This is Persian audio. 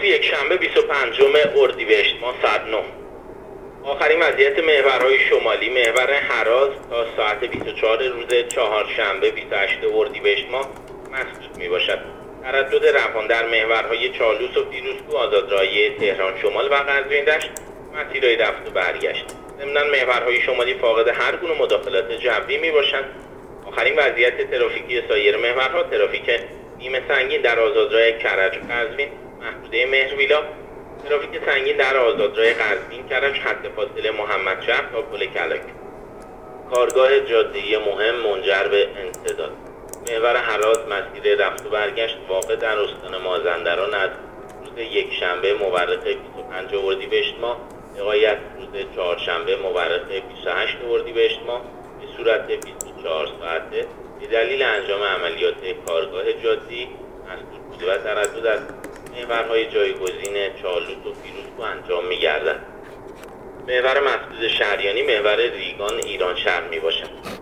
یکشنبه 25 اردیبهشت ماه ساعت 9. آخرین وضعیت محورهای شمالی محور هراز تا ساعت 24 روز چهارشنبه 28 اردیبهشت ماه مسدود می باشد. تردد روان در محورهای چالوس و پیروزکو، آزادراه تهران شمال و قزوین دشت، مسیرهای رفت و برگشت. ضمناً محورهای شمالی فاقد هر گونه مداخلات جوی می باشند. آخرین وضعیت ترافیکی سایر محورها: ترافیک نیمه سنگین در آزادراه کرج قزوین محدوده مهرویلا، ترافیک سنگین در آزادراه قزوین کرج حد فاصله محمدشهر تا پل کلک. کارگاه جاده‌ای مهم منجر به انسداد. محور هراز مسیر رفت و برگشت واقع در استان مازندران از روز یکشنبه مورخ 25 اردیبهشت ماه حکایت روز چهارشنبه مورخ 28 اردیبهشت ماه به صورت 24 ساعته به دلیل انجام عملیات کارگاه جاده‌ای مسدود بوده و تردد از محورهای جایگزین چالوس و پیروزکو انجام می‌گردد. محور مسدود شهریانی محور ریگان ایران شهر میباشد.